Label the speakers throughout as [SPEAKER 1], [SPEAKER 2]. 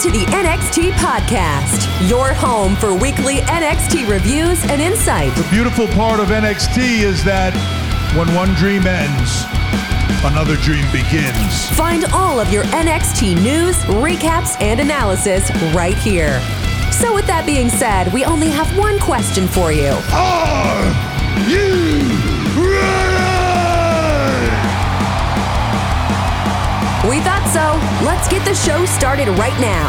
[SPEAKER 1] to the NXT Podcast, your home for weekly NXT reviews and insight.
[SPEAKER 2] The beautiful part of NXT is that when one dream ends, another dream begins.
[SPEAKER 1] Find all of your NXT news, recaps, and analysis right here. So with that being said, we only have one question for you.
[SPEAKER 2] Are you ready?
[SPEAKER 1] We thought so. Let's get the show started right now.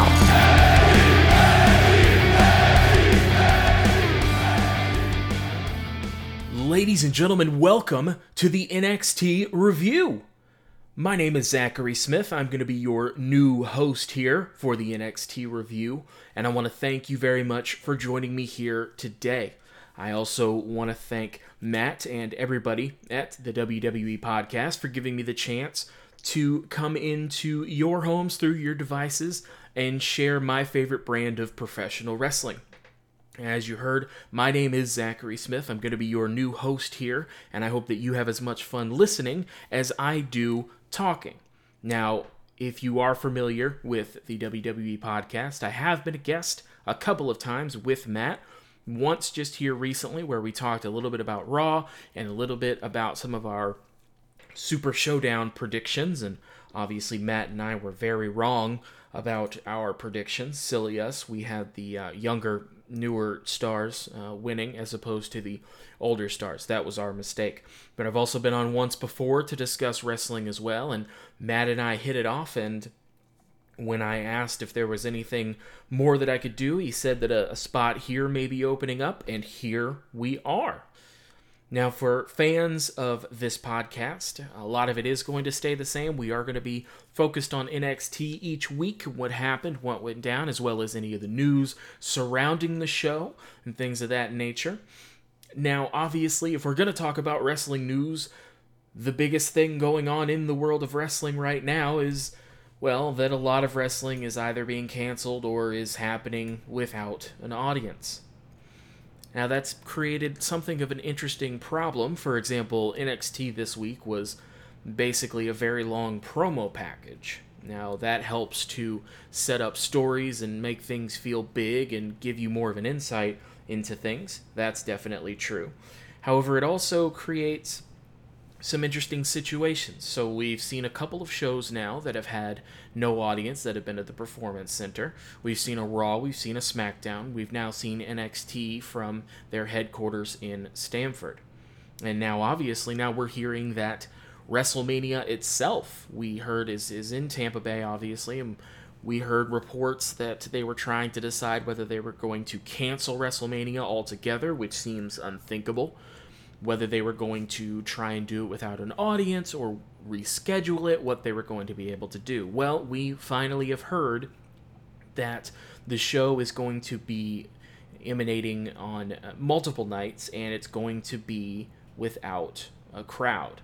[SPEAKER 3] Ladies and gentlemen, welcome to the NXT Review. My name is Zachary Smith. I'm going to be your new host here for the NXT Review, and I want to thank you very much for joining me here today. I also want to thank Matt and everybody at the WWE Podcast for giving me the chance to come into your homes through your devices and share my favorite brand of professional wrestling. As you heard, my name is Zachary Smith. I'm going to be your new host here, and I hope that you have as much fun listening as I do talking. Now, if you are familiar with the WWE Podcast, I have been a guest a couple of times with Matt. Once just here recently where we talked a little bit about Raw and a little bit about some of our Super Showdown predictions, and obviously Matt and I were very wrong about our predictions. Silly us. We had the younger, newer stars winning as opposed to the older stars. That was our mistake. But I've also been on once before to discuss wrestling as well, and Matt and I hit it off, and when I asked if there was anything more that I could do, he said that a spot here may be opening up, and here we are. Now, for fans of this podcast, a lot of it is going to stay the same. We are going to be focused on NXT each week, what happened, what went down, as well as any of the news surrounding the show and things of that nature. Now, obviously, if we're going to talk about wrestling news, the biggest thing going on in the world of wrestling right now is, well, that a lot of wrestling is either being canceled or is happening without an audience. Now, that's created something of an interesting problem. For example, NXT this week was basically a very long promo package. Now, that helps to set up stories and make things feel big and give you more of an insight into things. That's definitely true. However, it also creates some interesting situations. So we've seen a couple of shows now that have had no audience that have been at the Performance Center. We've seen a Raw, we've seen a SmackDown, we've now seen NXT from their headquarters in Stamford. And now, obviously, now we're hearing that WrestleMania itself, we heard, is in Tampa Bay, obviously, and we heard reports that they were trying to decide whether they were going to cancel WrestleMania altogether, which seems unthinkable. Whether they were going to try and do it without an audience or reschedule it, what they were going to be able to do. Well, we finally have heard that the show is going to be emanating on multiple nights, and it's going to be without a crowd.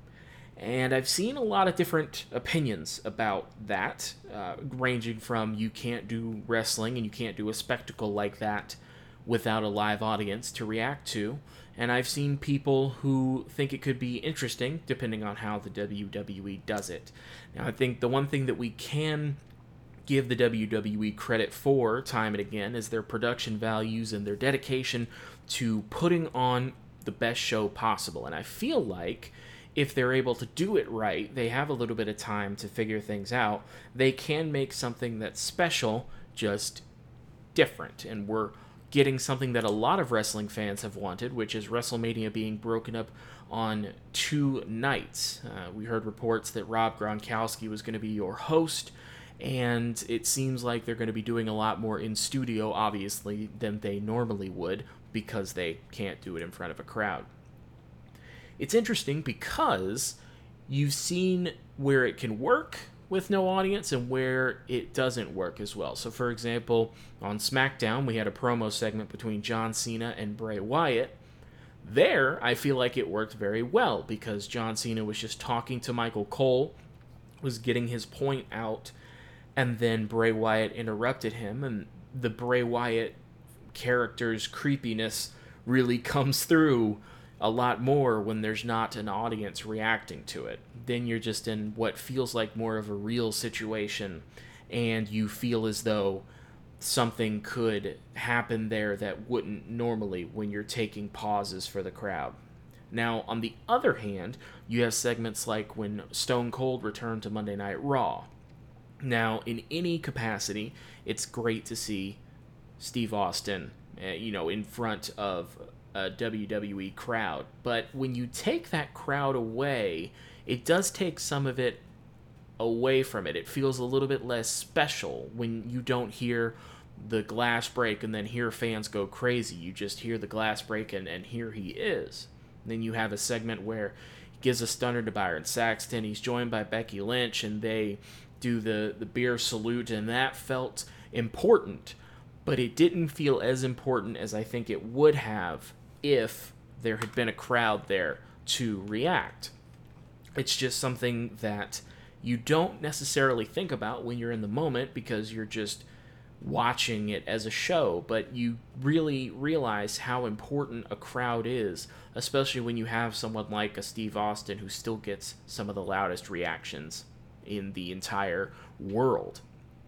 [SPEAKER 3] And I've seen a lot of different opinions about that, ranging from you can't do wrestling and you can't do a spectacle like that without a live audience to react to. And I've seen people who think it could be interesting, depending on how the WWE does it. Now, I think the one thing that we can give the WWE credit for, time and again, is their production values and their dedication to putting on the best show possible. And I feel like if they're able to do it right, they have a little bit of time to figure things out, they can make something that's special, just different. And we're getting something that a lot of wrestling fans have wanted, which is WrestleMania being broken up on 2 nights. We heard reports that Rob Gronkowski was going to be your host, and it seems like they're going to be doing a lot more in studio, obviously, than they normally would, because they can't do it in front of a crowd. It's interesting because you've seen where it can work with no audience and where it doesn't work as well. So, for example, on SmackDown, we had a promo segment between John Cena and Bray Wyatt. There, I feel like it worked very well because John Cena was just talking to Michael Cole, was getting his point out, and then Bray Wyatt interrupted him, and the Bray Wyatt character's creepiness really comes through a lot more when there's not an audience reacting to it. Then you're just in what feels like more of a real situation, and you feel as though something could happen there that wouldn't normally when you're taking pauses for the crowd. Now, on the other hand, you have segments like when Stone Cold returned to Monday Night Raw. Now, in any capacity, it's great to see Steve Austin, in front of a WWE crowd. But when you take that crowd away, it does take some of it away from it. It feels a little bit less special when you don't hear the glass break and then hear fans go crazy. You just hear the glass break and here he is. And then you have a segment where he gives a stunner to Byron Saxton. He's joined by Becky Lynch, and they do the beer salute, and that felt important. But it didn't feel as important as I think it would have if there had been a crowd there to react. It's just something that you don't necessarily think about when you're in the moment because you're just watching it as a show, but you really realize how important a crowd is, especially when you have someone like a Steve Austin who still gets some of the loudest reactions in the entire world.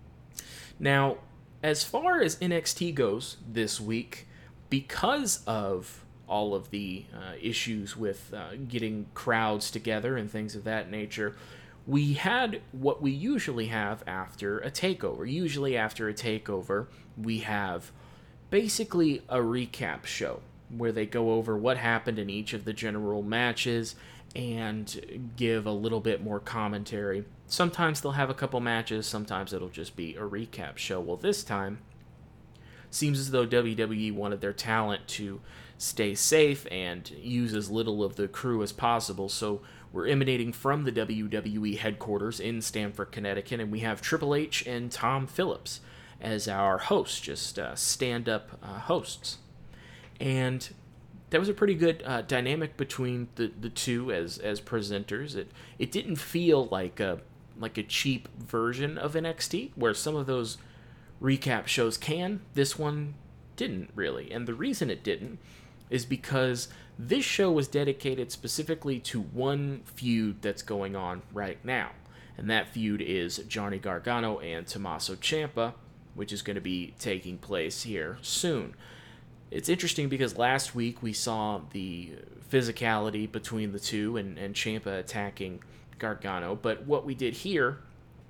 [SPEAKER 3] Now, as far as NXT goes this week, because of all of the issues with getting crowds together and things of that nature, we had what we usually have after a takeover. Usually after a takeover, we have basically a recap show where they go over what happened in each of the general matches and give a little bit more commentary. Sometimes they'll have a couple matches, sometimes it'll just be a recap show. Well, this time, seems as though WWE wanted their talent to stay safe and use as little of the crew as possible, so we're emanating from the WWE headquarters in Stamford, Connecticut, and we have Triple H and Tom Phillips as our hosts, just stand-up hosts. And that was a pretty good dynamic between the two as presenters. It didn't feel like a cheap version of NXT, where some of those recap shows can. This one didn't really, and the reason it didn't is because this show was dedicated specifically to one feud that's going on right now, and that feud is Johnny Gargano and Tommaso Ciampa, which is going to be taking place here soon. It's interesting because last week we saw the physicality between the two and Ciampa attacking Gargano, but what we did here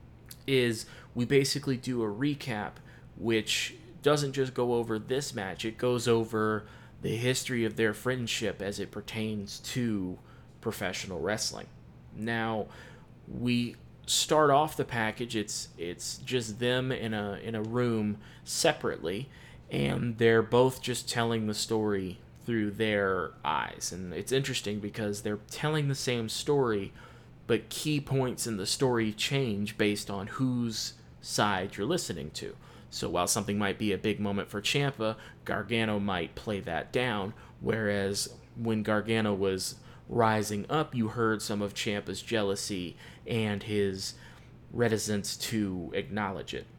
[SPEAKER 3] is we basically do a recap which doesn't just go over this match, it goes over the history of their friendship as it pertains to professional wrestling. Now, we start off the package, it's just them in a room separately, and they're both just telling the story through their eyes. And it's interesting because they're telling the same story, but key points in the story change based on whose side you're listening to. So while something might be a big moment for Ciampa, Gargano might play that down, whereas when Gargano was rising up, you heard some of Ciampa's jealousy and his reticence to acknowledge it.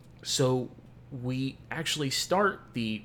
[SPEAKER 3] So we actually start the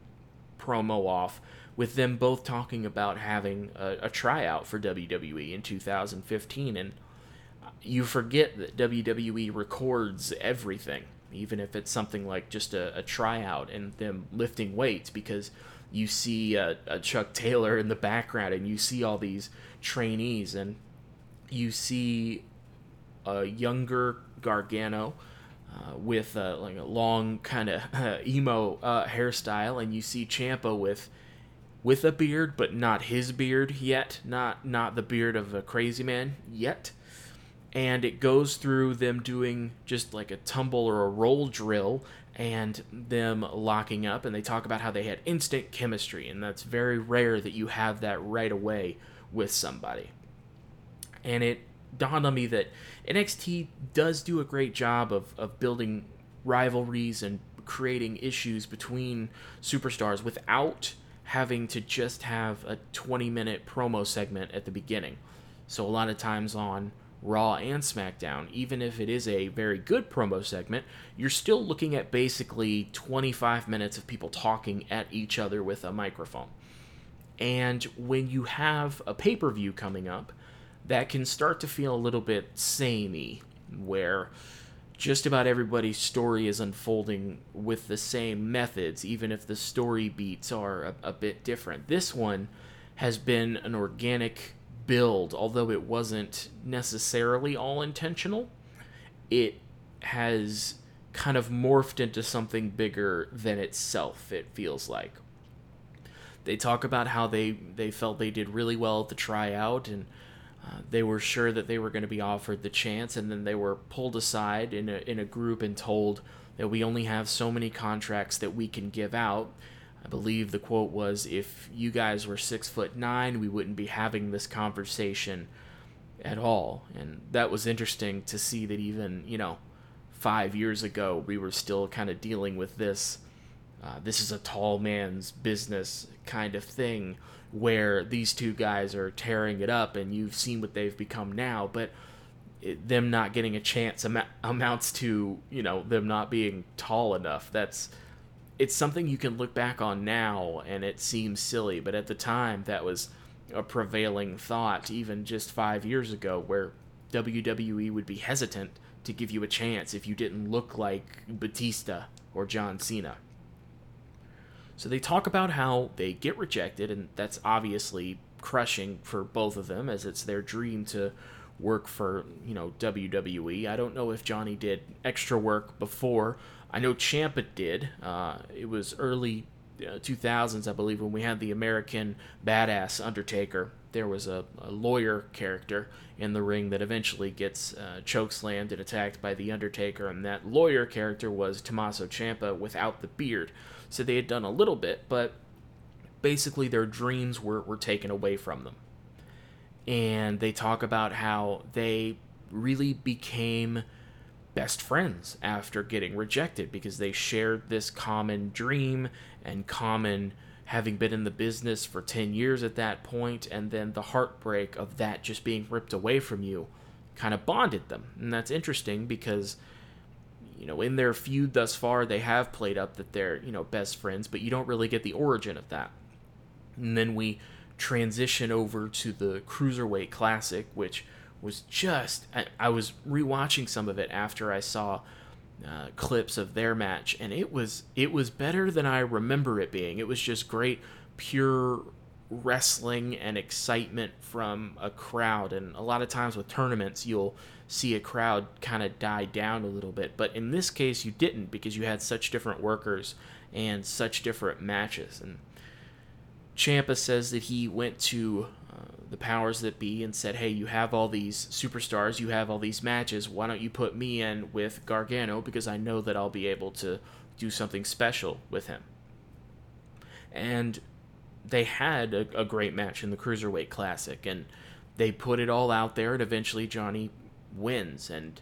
[SPEAKER 3] promo off with them both talking about having a tryout for WWE in 2015, and you forget that WWE records everything, even if it's something like just a tryout and them lifting weights, because you see a Chuck Taylor in the background and you see all these trainees, and you see a younger Gargano with a long kind of emo hairstyle, and you see Ciampa with a beard, but not his beard yet, not the beard of a crazy man yet. And it goes through them doing just like a tumble or a roll drill and them locking up, and they talk about how they had instant chemistry, and that's very rare that you have that right away with somebody. And it dawned on me that NXT does do a great job of building rivalries and creating issues between superstars without having to just have a 20-minute promo segment at the beginning. So a lot of times on Raw and SmackDown, even if it is a very good promo segment, you're still looking at basically 25 minutes of people talking at each other with a microphone. And when you have a pay-per-view coming up, that can start to feel a little bit samey, where just about everybody's story is unfolding with the same methods, even if the story beats are a bit different. This one has been an organic build, although it wasn't necessarily all intentional. It has kind of morphed into something bigger than itself, it feels like. They talk about how they felt they did really well at the tryout, and they were sure that they were going to be offered the chance, and then they were pulled aside in a group and told that we only have so many contracts that we can give out. I believe the quote was, if you guys were 6'9", we wouldn't be having this conversation at all. And that was interesting to see that even, 5 years ago, we were still kind of dealing with this. This is a tall man's business kind of thing, where these two guys are tearing it up, and you've seen what they've become now, but them not getting a chance amounts to, them not being tall enough. It's something you can look back on now, and it seems silly, but at the time, that was a prevailing thought, even just 5 years ago, where WWE would be hesitant to give you a chance if you didn't look like Batista or John Cena. So they talk about how they get rejected, and that's obviously crushing for both of them, as it's their dream to work for, WWE. I don't know if Johnny did extra work before. I know Ciampa did. It was early 2000s, I believe, when we had the American Badass Undertaker. There was a lawyer character in the ring that eventually gets chokeslammed and attacked by the Undertaker, and that lawyer character was Tommaso Ciampa without the beard. So they had done a little bit, but basically their dreams were taken away from them. And they talk about how they really became best friends after getting rejected, because they shared this common dream and common having been in the business for 10 years at that point, and then the heartbreak of that just being ripped away from you kind of bonded them. And that's interesting because, in their feud thus far, they have played up that they're, best friends, but you don't really get the origin of that. And then we transition over to the Cruiserweight Classic, which was just, I was rewatching some of it after I saw clips of their match, and it was better than I remember it being. It was just great, pure wrestling and excitement from a crowd. And a lot of times with tournaments, you'll see a crowd kind of die down a little bit, but in this case you didn't, because you had such different workers and such different matches. And Ciampa says that he went to the powers that be and said, hey, you have all these superstars, you have all these matches, why don't you put me in with Gargano, because I know that I'll be able to do something special with him. And they had a great match in the Cruiserweight Classic, and they put it all out there, and eventually Johnny wins. And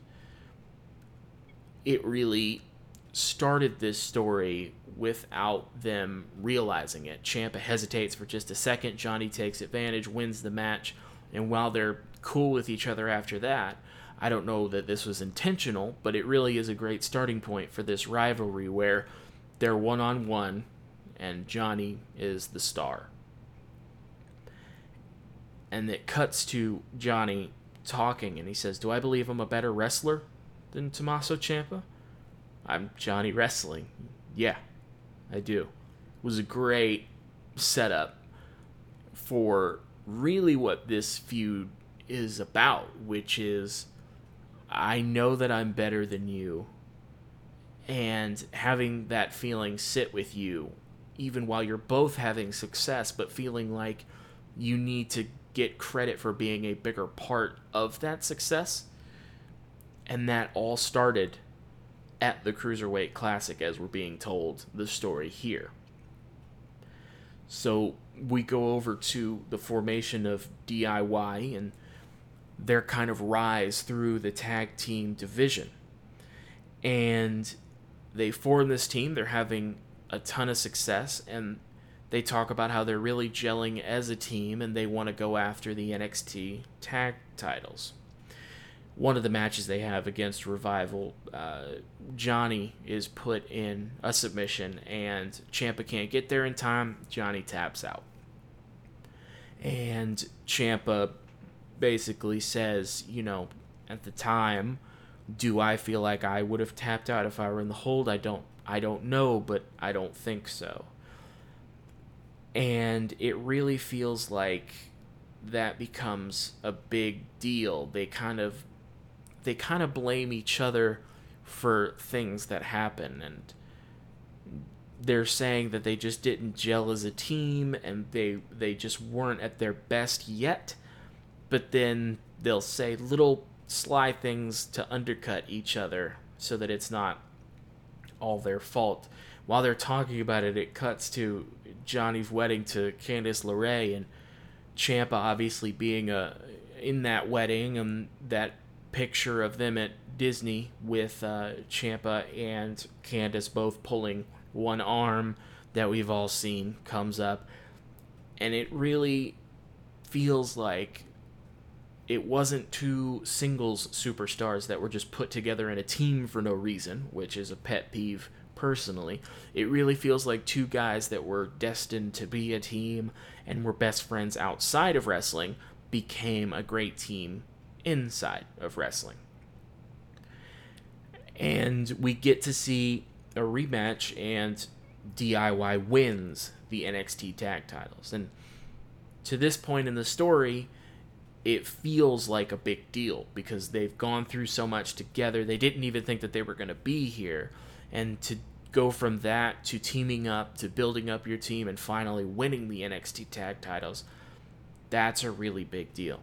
[SPEAKER 3] it really started this story without them realizing it. Ciampa hesitates for just a second, Johnny takes advantage, wins the match, and while they're cool with each other after that, I don't know that this was intentional, but it really is a great starting point for this rivalry where they're one-on-one and Johnny is the star. And it cuts to Johnny talking, and he says, do I believe I'm a better wrestler than Tommaso Ciampa? I'm Johnny Wrestling. Yeah, I do. It was a great setup for really what this feud is about, which is, I know that I'm better than you, and having that feeling sit with you, even while you're both having success, but feeling like you need to get credit for being a bigger part of that success. And that all started at the Cruiserweight Classic, as we're being told the story here. So we go over to the formation of DIY and their kind of rise through the tag team division. And they form this team, they're having a ton of success, and they talk about how they're really gelling as a team and they want to go after the NXT tag titles. One of the matches they have against Revival, Johnny is put in a submission and Ciampa can't get there in time. Johnny taps out. And Ciampa basically says, at the time, Do I feel like I would have tapped out if I were in the hold? I don't know, but I don't think so. And it really feels like that becomes a big deal. They kind of blame each other for things that happen, and they're saying that they just didn't gel as a team and they just weren't at their best yet. But then they'll say little sly things to undercut each other so that it's not all their fault. While they're talking about it, it cuts to Johnny's wedding to Candice LeRae, and Ciampa obviously being in that wedding, and that picture of them at Disney with Ciampa and Candice both pulling one arm that we've all seen comes up. And it really feels like it wasn't two singles superstars that were just put together in a team for no reason, which is a pet peeve personally. It really feels like two guys that were destined to be a team and were best friends outside of wrestling became a great team inside of wrestling. And we get to see a rematch, and DIY wins the NXT tag titles. And to this point in the story, it feels like a big deal because they've gone through so much together. They didn't even think that they were going to be here. And to go from that to teaming up to building up your team and finally winning the NXT tag titles, that's a really big deal.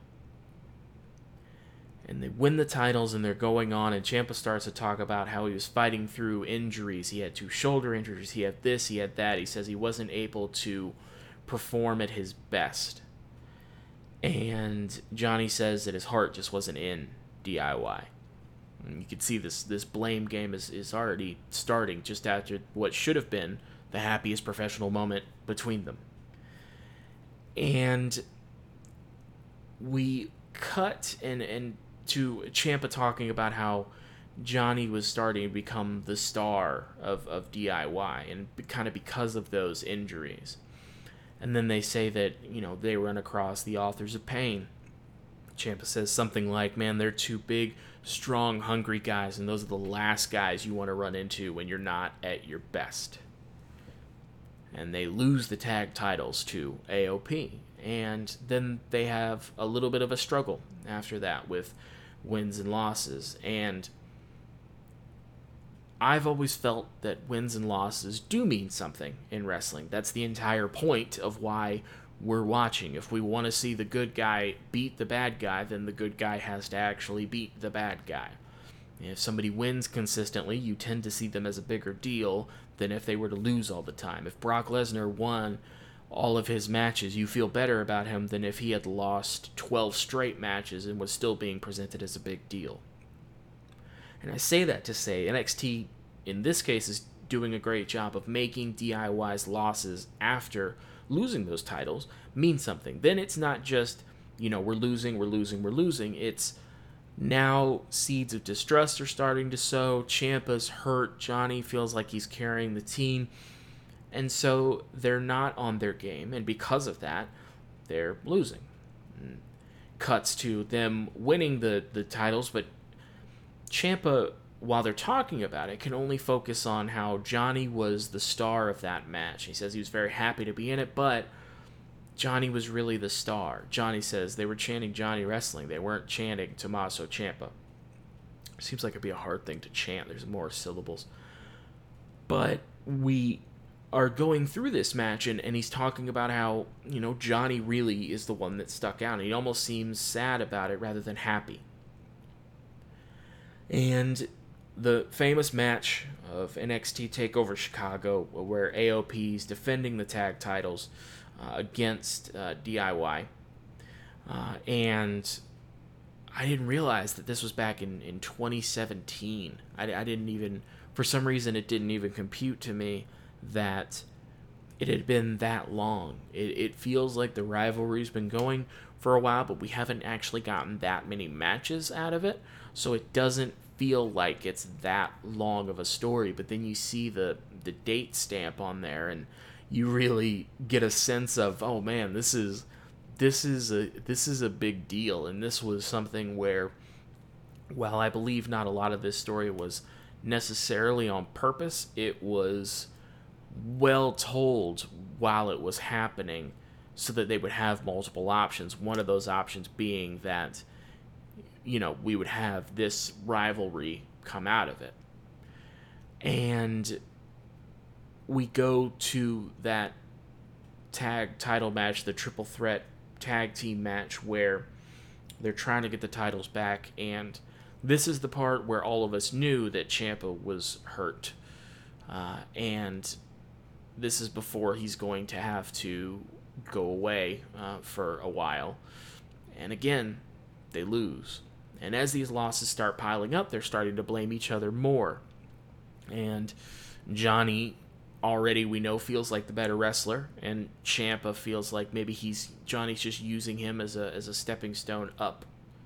[SPEAKER 3] And they win the titles, and they're going on, and Ciampa starts to talk about how he was fighting through injuries. He had 2 shoulder injuries, he had this, he had that. He says he wasn't able to perform at his best. And Johnny says that his heart just wasn't in DIY. And you can see this blame game is already starting just after what should have been the happiest professional moment between them. And we cut and to Ciampa talking about how Johnny was starting to become the star of DIY, and kind of because of those injuries. And then they say that, they run across the Authors of Pain. Ciampa says something like, man, they're 2 big, strong, hungry guys, and those are the last guys you want to run into when you're not at your best. And they lose the tag titles to AOP. And then they have a little bit of a struggle after that with wins and losses. And I've always felt that wins and losses do mean something in wrestling. That's the entire point of why we're watching. If we want to see the good guy beat the bad guy, then the good guy has to actually beat the bad guy. If somebody wins consistently, you tend to see them as a bigger deal than if they were to lose all the time. If Brock Lesnar won all of his matches, you feel better about him than if he had lost 12 straight matches and was still being presented as a big deal. And I say that to say NXT, in this case, is doing a great job of making DIY's losses after losing those titles mean something. Then it's not just, we're losing. It's now seeds of distrust are starting to sow. Ciampa's hurt. Johnny feels like he's carrying the team. And so they're not on their game, and because of that, they're losing. Cuts to them winning the titles, but Ciampa, while they're talking about it, can only focus on how Johnny was the star of that match. He says he was very happy to be in it, but Johnny was really the star. Johnny says they were chanting Johnny Wrestling. They weren't chanting Tommaso Ciampa. Seems like it'd be a hard thing to chant. There's more syllables. But we are going through this match, and he's talking about how, Johnny really is the one that stuck out. And he almost seems sad about it rather than happy. And the famous match of NXT TakeOver Chicago, where AOP is defending the tag titles against DIY. And I didn't realize that this was back in 2017. I didn't even, for some reason, it didn't even compute to me that it had been that long. It feels like the rivalry's been going for a while, but we haven't actually gotten that many matches out of it, so it doesn't feel like it's that long of a story. But then you see the date stamp on there, and you really get a sense of, oh man, this is a big deal. And this was something where while I believe not a lot of this story was necessarily on purpose, it was well told while it was happening so that they would have multiple options. One of those options being that, we would have this rivalry come out of it. And we go to that tag title match, the triple threat tag team match, where they're trying to get the titles back, and this is the part where all of us knew that Ciampa was hurt. And this is before he's going to have to go away for a while. And again, they lose. And as these losses start piling up, they're starting to blame each other more. And Johnny already, we know, feels like the better wrestler, and Ciampa feels like maybe Johnny's just using him as a stepping stone up.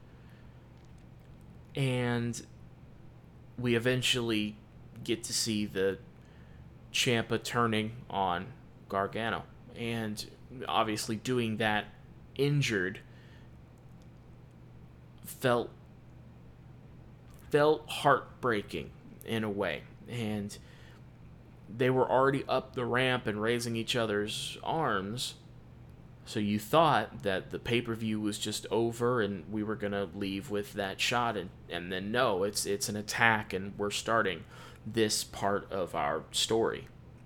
[SPEAKER 3] And we eventually get to see the Ciampa turning on Gargano, and obviously doing that injured felt heartbreaking in a way. And they were already up the ramp and raising each other's arms, so you thought that the pay-per-view was just over and we were going to leave with that shot, and then no, it's an attack, and we're starting this part of our story.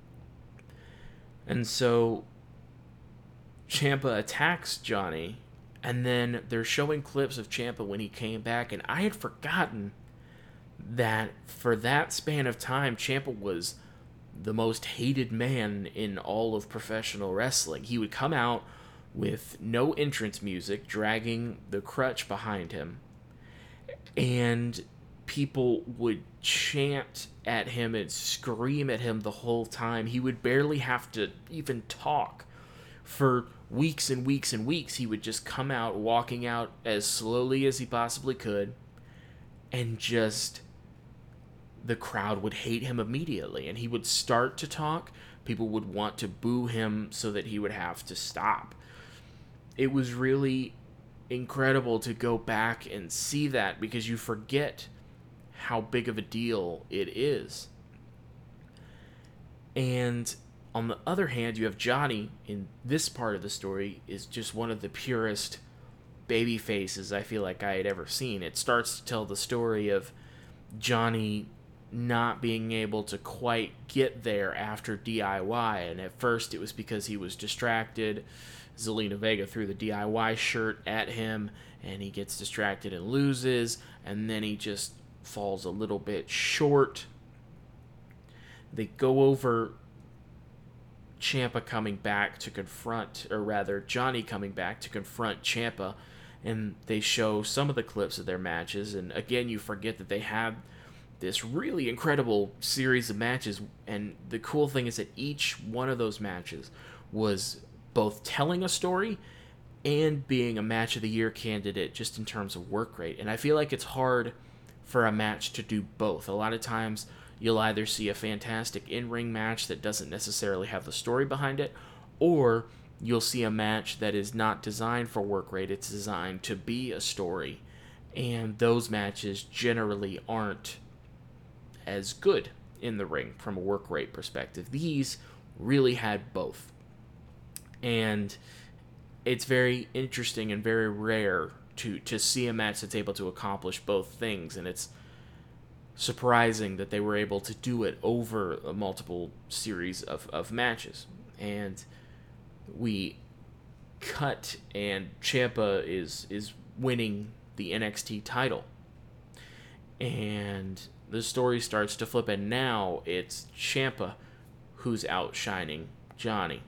[SPEAKER 3] And so Ciampa attacks Johnny, and then they're showing clips of Ciampa when he came back, and I had forgotten that for that span of time, Ciampa was the most hated man in all of professional wrestling. He would come out with no entrance music, dragging the crutch behind him, and people would chant at him and scream at him the whole time. He would barely have to even talk. For weeks and weeks and weeks, he would just come out, walking out as slowly as he possibly could, and just the crowd would hate him immediately. And he would start to talk, people would want to boo him so that he would have to stop. It was really incredible to go back and see that, because you forget how big of a deal it is. And on the other hand, you have Johnny in this part of the story is just one of the purest baby faces I feel like I had ever seen. It starts to tell the story of Johnny not being able to quite get there after DIY, and at first it was because he was distracted. Zelina Vega threw the DIY shirt at him, and he gets distracted and loses, and then he just falls a little bit short. They go over Ciampa coming back to confront, or rather Johnny coming back to confront Ciampa, and they show some of the clips of their matches, and again you forget that they had this really incredible series of matches, and the cool thing is that each one of those matches was both telling a story and being a match of the year candidate just in terms of work rate. And I feel like it's hard for a match to do both. A lot of times you'll either see a fantastic in-ring match that doesn't necessarily have the story behind it, or you'll see a match that is not designed for work rate, it's designed to be a story. And those matches generally aren't as good in the ring from a work rate perspective. These really had both. And it's very interesting and very rare to see a match that's able to accomplish both things, and it's surprising that they were able to do it over a multiple series of matches. And we cut, and Ciampa is winning the NXT title. And the story starts to flip, and now it's Ciampa who's outshining Johnny.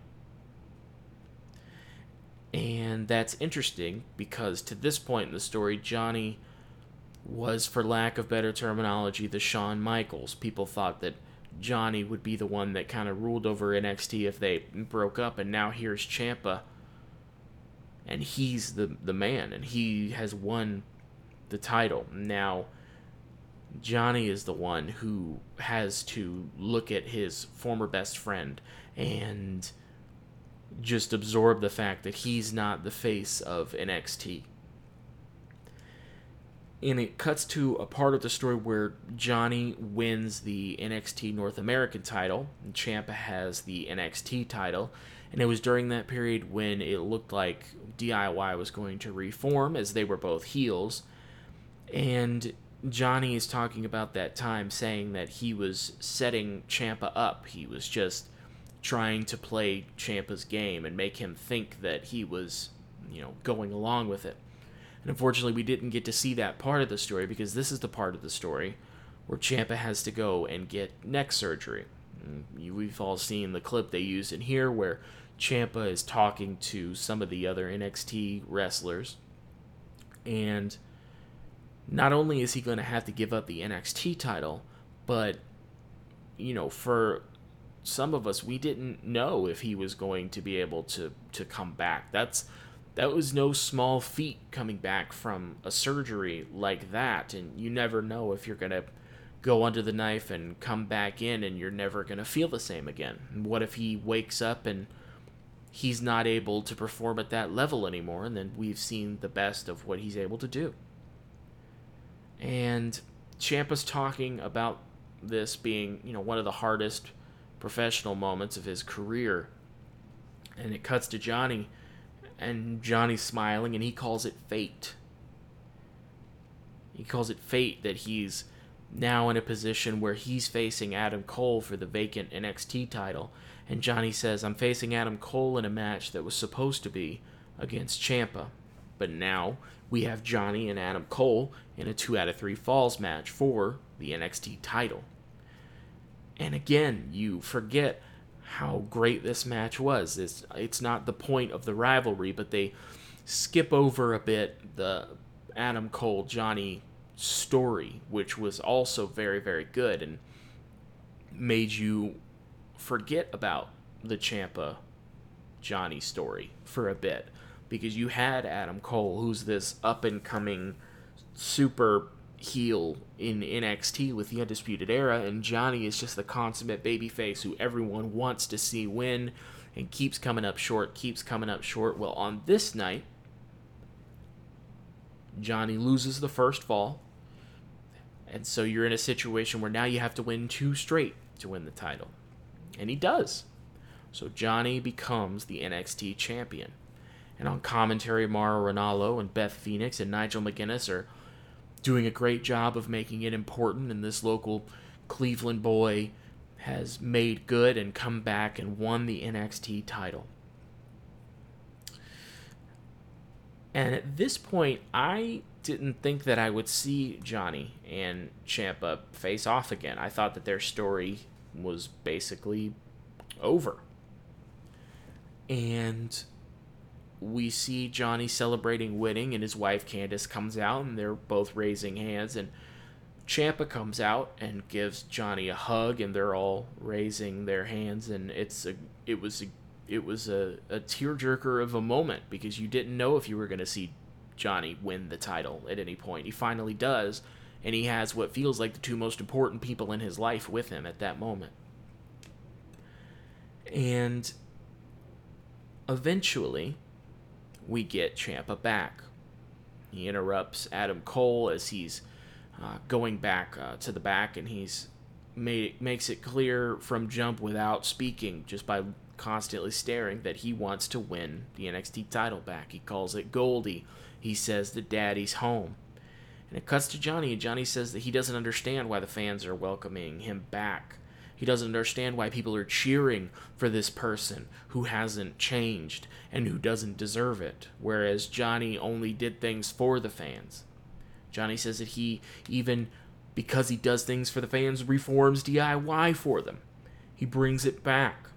[SPEAKER 3] And that's interesting because to this point in the story, Johnny was, for lack of better terminology, the Shawn Michaels. People thought that Johnny would be the one that kind of ruled over NXT if they broke up, and now here's Ciampa, and he's the man, and he has won the title. Now, Johnny is the one who has to look at his former best friend and just absorb the fact that he's not the face of NXT. And it cuts to a part of the story where Johnny wins the NXT North American title, and Ciampa has the NXT title. And it was during that period when it looked like DIY was going to reform, as they were both heels. And Johnny is talking about that time, saying that he was setting Ciampa up. He was just trying to play Ciampa's game and make him think that he was, going along with it. And unfortunately, we didn't get to see that part of the story, because this is the part of the story where Ciampa has to go and get neck surgery. We've all seen the clip they used in here where Ciampa is talking to some of the other NXT wrestlers. And not only is he going to have to give up the NXT title, but, for some of us, we didn't know if he was going to be able to come back. That was no small feat, coming back from a surgery like that, and you never know if you're going to go under the knife and come back in and you're never going to feel the same again. And what if he wakes up and he's not able to perform at that level anymore, and then we've seen the best of what he's able to do. And Ciampa's talking about this being, one of the hardest professional moments of his career. And it cuts to Johnny, and Johnny's smiling, and he calls it fate. He calls it fate that he's now in a position where he's facing Adam Cole for the vacant NXT title. And Johnny says, I'm facing Adam Cole in a match that was supposed to be against Ciampa. But now we have Johnny and Adam Cole in a 2 out of 3 falls match for the NXT title. And again, you forget how great this match was. It's not the point of the rivalry, but they skip over a bit the Adam Cole-Johnny story, which was also very, very good, and made you forget about the Ciampa-Johnny story for a bit, because you had Adam Cole, who's this up-and-coming super heel in NXT with the Undisputed Era, and Johnny is just the consummate babyface who everyone wants to see win and keeps coming up short. Well, on this night, Johnny loses the first fall, and so you're in a situation where now you have to win 2 straight to win the title. And he does. So Johnny becomes the NXT champion. And on commentary, Mauro Ranallo and Beth Phoenix and Nigel McGuinness are doing a great job of making it important, and this local Cleveland boy has made good and come back and won the NXT title. And at this point, I didn't think that I would see Johnny and Ciampa face off again. I thought that their story was basically over. And we see Johnny celebrating winning, and his wife Candice comes out, and they're both raising hands, and Ciampa comes out and gives Johnny a hug, and they're all raising their hands, and it was a tearjerker of a moment, because you didn't know if you were going to see Johnny win the title at any point. He finally does, and he has what feels like the 2 most important people in his life with him at that moment. And eventually, we get Ciampa back. He interrupts Adam Cole as he's going back to the back, and makes it clear from jump without speaking, just by constantly staring, that he wants to win the NXT title back. He calls it Goldie. He says that Daddy's home. And it cuts to Johnny, and Johnny says that he doesn't understand why the fans are welcoming him back. He doesn't understand why people are cheering for this person who hasn't changed and who doesn't deserve it, whereas Johnny only did things for the fans. Johnny says that he, even because he does things for the fans, reforms DIY for them. He brings it back.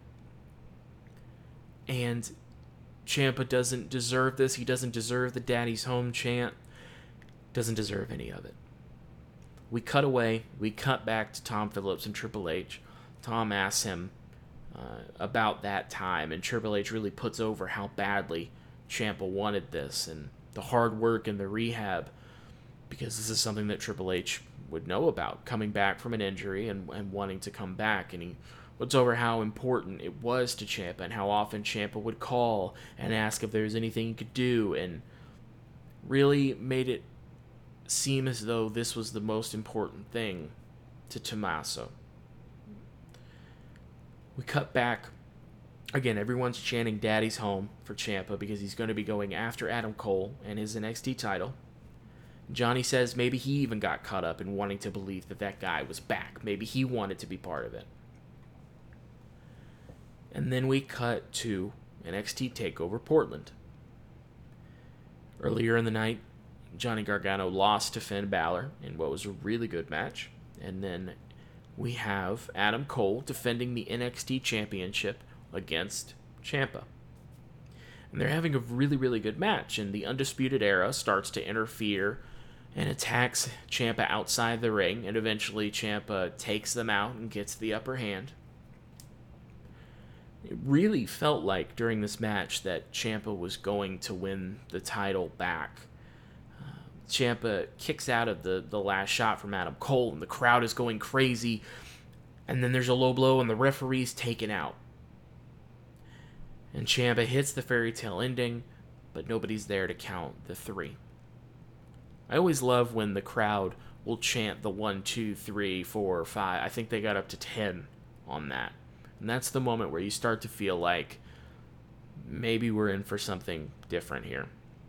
[SPEAKER 3] And Ciampa doesn't deserve this. He doesn't deserve the Daddy's home chant. Doesn't deserve any of it. We cut away. We cut back to Tom Phillips and Triple H. Tom asks him about that time, and Triple H really puts over how badly Ciampa wanted this, and the hard work and the rehab, because this is something that Triple H would know about, coming back from an injury and wanting to come back, and he puts over how important it was to Ciampa and how often Ciampa would call and ask if there was anything he could do, and really made it seem as though this was the most important thing to Tommaso. We cut back. Again, everyone's chanting Daddy's home for Ciampa because he's going to be going after Adam Cole and his NXT title. Johnny says maybe he even got caught up in wanting to believe that that guy was back. Maybe he wanted to be part of it. And then we cut to NXT TakeOver Portland. Earlier in the night, Johnny Gargano lost to Finn Balor in what was a really good match. And then we have Adam Cole defending the NXT Championship against Ciampa. And they're having a really, really good match. And the Undisputed Era starts to interfere and attacks Ciampa outside the ring. And eventually Ciampa takes them out and gets the upper hand. It really felt like during this match that Ciampa was going to win the title back. Ciampa kicks out of the last shot from Adam Cole, and the crowd is going crazy. And then there's a low blow, and the referee's taken out. And Ciampa hits the fairy tale ending, but nobody's there to count the 3. I always love when the crowd will chant the 1, 2, 3, 4, 5. I think they got up to 10 on that. And that's the moment where you start to feel like maybe we're in for something different here.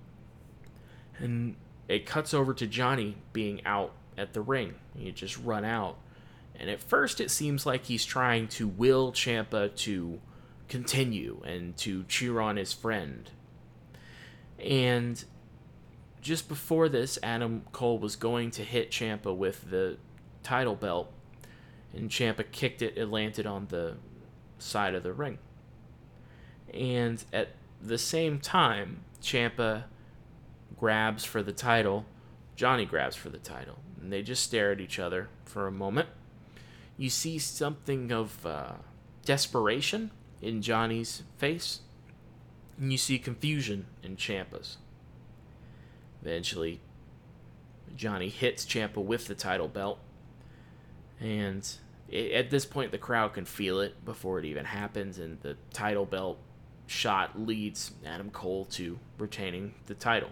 [SPEAKER 3] And it cuts over to Johnny being out at the ring. He had just run out. And at first it seems like he's trying to will Ciampa to continue and to cheer on his friend. And just before this, Adam Cole was going to hit Ciampa with the title belt. And Ciampa kicked it. It landed on the side of the ring. And at the same time, Ciampa grabs for the title. Johnny grabs for the title. And they just stare at each other for a moment. You see something of desperation in Johnny's face. And you see confusion in Ciampa's. Eventually, Johnny hits Ciampa with the title belt. And at this point, the crowd can feel it before it even happens. And the title belt shot leads Adam Cole to retaining the title.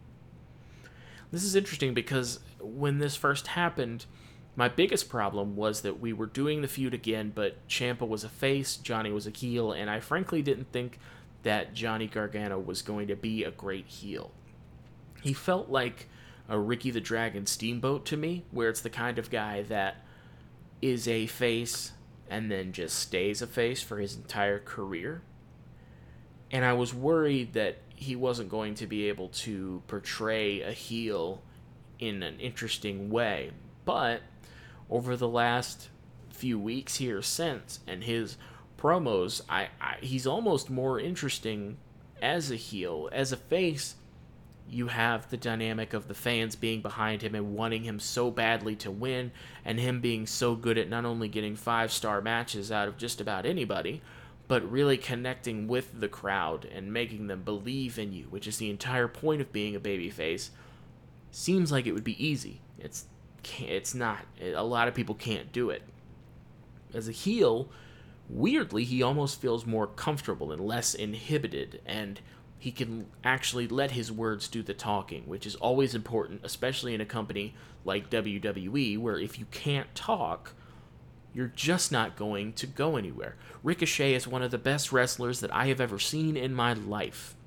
[SPEAKER 3] This is interesting because when this first happened, my biggest problem was that we were doing the feud again, but Ciampa was a face, Johnny was a heel, and I frankly didn't think that Johnny Gargano was going to be a great heel. He felt like a Ricky the Dragon Steamboat to me, where it's the kind of guy that is a face and then just stays a face for his entire career. And I was worried that he wasn't going to be able to portray a heel in an interesting way. But over the last few weeks here since, and his promos, he's almost more interesting as a heel. As a face, you have the dynamic of the fans being behind him and wanting him so badly to win, and him being so good at not only getting 5-star matches out of just about anybody, but really connecting with the crowd and making them believe in you, which is the entire point of being a babyface. Seems like it would be easy. It's not. A lot of people can't do it. As a heel, weirdly, he almost feels more comfortable and less inhibited, and he can actually let his words do the talking, which is always important, especially in a company like WWE, where if you can't talk, you're just not going to go anywhere. Ricochet is one of the best wrestlers that I have ever seen in my life.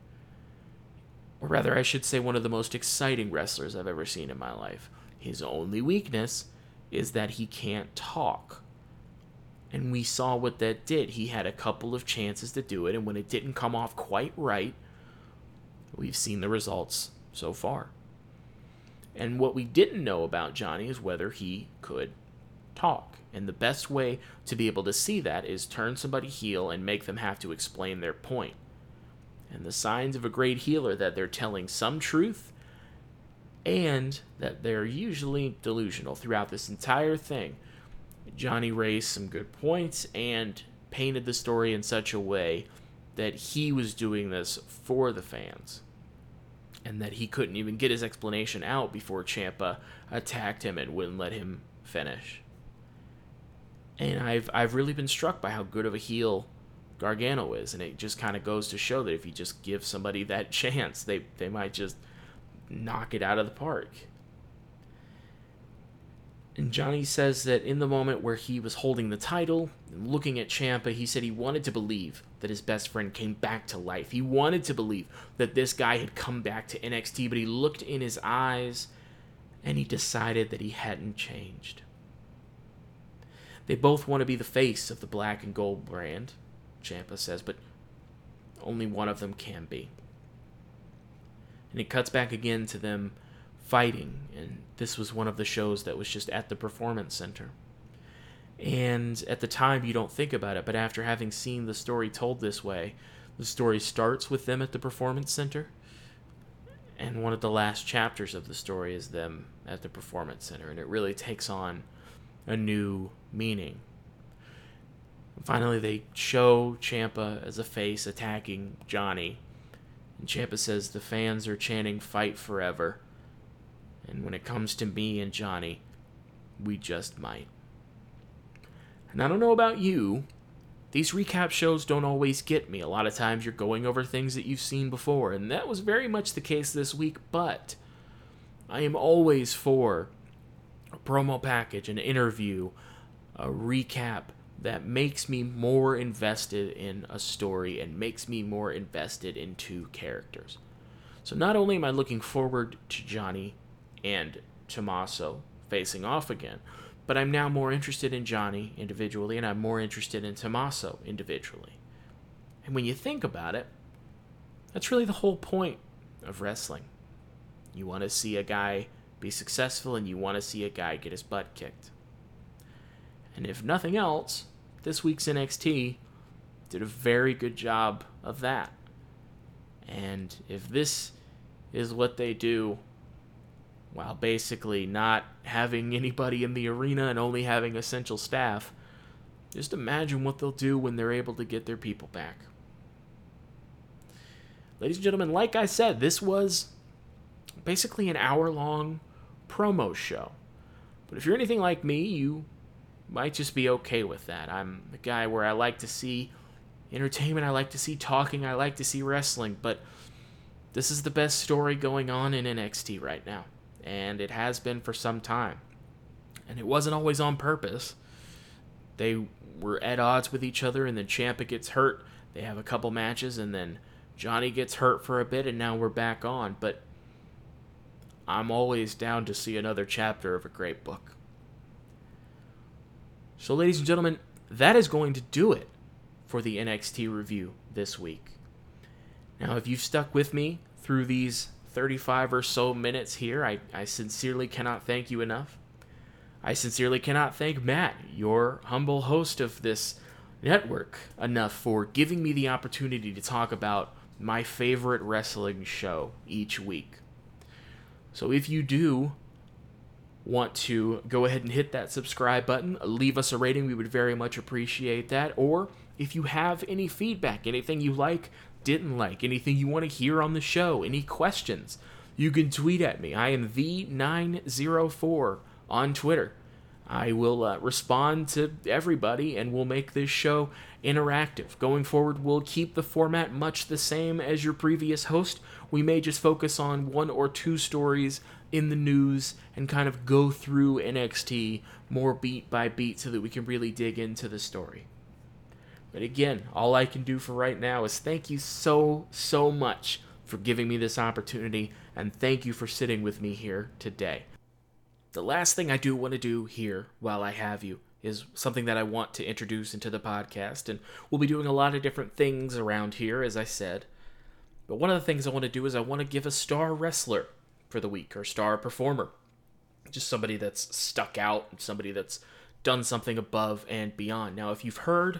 [SPEAKER 3] Or rather, I should say one of the most exciting wrestlers I've ever seen in my life. His only weakness is that he can't talk. And we saw what that did. He had a couple of chances to do it, and when it didn't come off quite right, we've seen the results so far. And what we didn't know about Johnny is whether he could talk. And the best way to be able to see that is turn somebody heel and make them have to explain their point. And the signs of a great heel are that they're telling some truth and that they're usually delusional throughout this entire thing. Johnny raised some good points and painted the story in such a way that he was doing this for the fans, and that he couldn't even get his explanation out before Ciampa attacked him and wouldn't let him finish. And I've really been struck by how good of a heel Gargano is, and it just kind of goes to show that if you just give somebody that chance, they might just knock it out of the park. And Johnny says that in the moment where he was holding the title and looking at Ciampa, he said he wanted to believe that his best friend came back to life. He wanted to believe that this guy had come back to NXT, but he looked in his eyes and he decided that he hadn't changed. They both want to be the face of the black and gold brand, Ciampa says, but only one of them can be. And it cuts back again to them fighting, and this was one of the shows that was just at the Performance Center. And at the time, you don't think about it, but after having seen the story told this way, the story starts with them at the Performance Center, and one of the last chapters of the story is them at the Performance Center, and it really takes on a new meaning. And finally, they show Ciampa as a face attacking Johnny, and Ciampa says the fans are chanting "Fight forever." And when it comes to me and Johnny, we just might. And I don't know about you, these recap shows don't always get me. A lot of times you're going over things that you've seen before, and that was very much the case this week, but I am always for a promo package, an interview, a recap that makes me more invested in a story and makes me more invested in two characters. So not only am I looking forward to Johnny and Tommaso facing off again, but I'm now more interested in Johnny individually, and I'm more interested in Tommaso individually. And when you think about it, that's really the whole point of wrestling. You want to see a guy be successful, and you want to see a guy get his butt kicked. And if nothing else, this week's NXT did a very good job of that. And if this is what they do while basically not having anybody in the arena and only having essential staff, just imagine what they'll do when they're able to get their people back. Ladies and gentlemen, like I said, this was basically an hour-long promo show. But if you're anything like me, you might just be okay with that. I'm a guy where I like to see entertainment, I like to see talking, I like to see wrestling, but this is the best story going on in NXT right now. And it has been for some time. And it wasn't always on purpose. They were at odds with each other, and then Ciampa gets hurt. They have a couple matches, and then Johnny gets hurt for a bit, and now we're back on. But I'm always down to see another chapter of a great book. So, ladies and gentlemen, that is going to do it for the NXT review this week. Now, if you've stuck with me through these 35 or so minutes here, I sincerely cannot thank you enough. I sincerely cannot thank Matt, your humble host of this network, enough for giving me the opportunity to talk about my favorite wrestling show each week. So if you do want to go ahead and hit that subscribe button, leave us a rating, we would very much appreciate that. Or if you have any feedback, anything you like, didn't like, anything you want to hear on the show, any questions, you can tweet at me. I am the904 on Twitter. I will respond to everybody, and we'll make this show interactive. Going forward, we'll keep the format much the same as your previous host. We may just focus on one or two stories in the news and kind of go through NXT more beat by beat so that we can really dig into the story. But again, all I can do for right now is thank you so much for giving me this opportunity, and thank you for sitting with me here today. The last thing I do want to do here while I have you is something that I want to introduce into the podcast, and we'll be doing a lot of different things around here, as I said. But one of the things I want to do is I want to give a star wrestler for the week, or star performer. Just somebody that's stuck out, somebody that's done something above and beyond. Now, if you've heard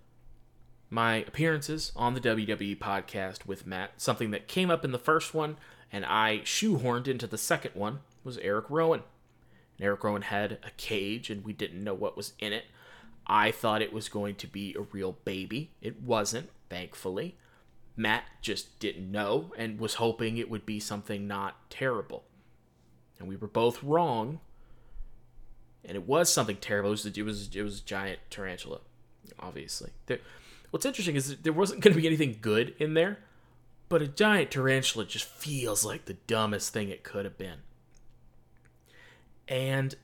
[SPEAKER 3] my appearances on the WWE podcast with Matt, something that came up in the first one and I shoehorned into the second one was Eric Rowan. And Eric Rowan had a cage and we didn't know what was in it. I thought it was going to be a real baby. It wasn't, thankfully. Matt just didn't know and was hoping it would be something not terrible. And we were both wrong. And it was something terrible. It was a giant tarantula, obviously. What's interesting is that there wasn't going to be anything good in there, but a giant tarantula just feels like the dumbest thing it could have been. And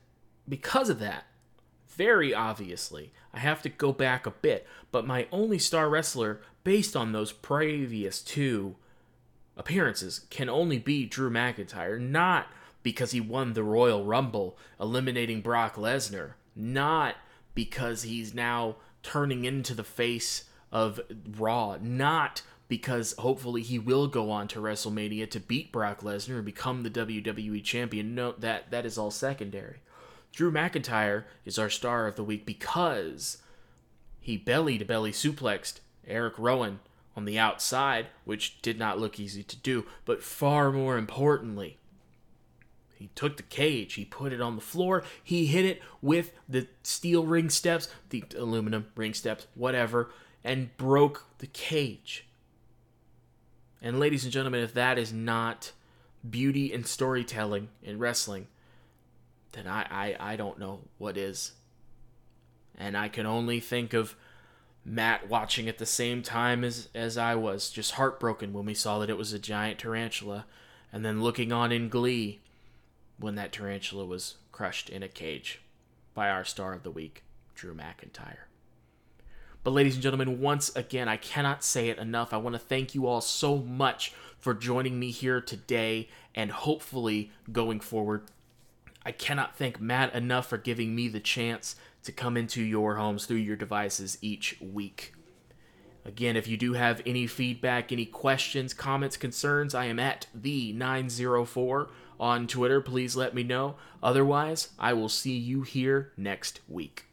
[SPEAKER 3] because of that, very obviously, I have to go back a bit, but my only star wrestler based on those previous 2 appearances can only be Drew McIntyre, not because he won the Royal Rumble, eliminating Brock Lesnar, not because he's now turning into the face of Raw, not because hopefully he will go on to WrestleMania to beat Brock Lesnar and become the WWE champion. No, that is all secondary. Drew McIntyre is our star of the week because he belly-to-belly suplexed Eric Rowan on the outside, which did not look easy to do, but far more importantly, he took the cage, he put it on the floor, he hit it with the steel ring steps, the aluminum ring steps, whatever, and broke the cage. And ladies and gentlemen, if that is not beauty and storytelling in wrestling, then I don't know what is. And I can only think of Matt watching at the same time as I was, just heartbroken when we saw that it was a giant tarantula, and then looking on in glee when that tarantula was crushed in a cage by our star of the week, Drew McIntyre. But ladies and gentlemen, once again, I cannot say it enough. I want to thank you all so much for joining me here today, and hopefully going forward, I cannot thank Matt enough for giving me the chance to come into your homes through your devices each week. Again, if you do have any feedback, any questions, comments, concerns, I am at the904 on Twitter. Please let me know. Otherwise, I will see you here next week.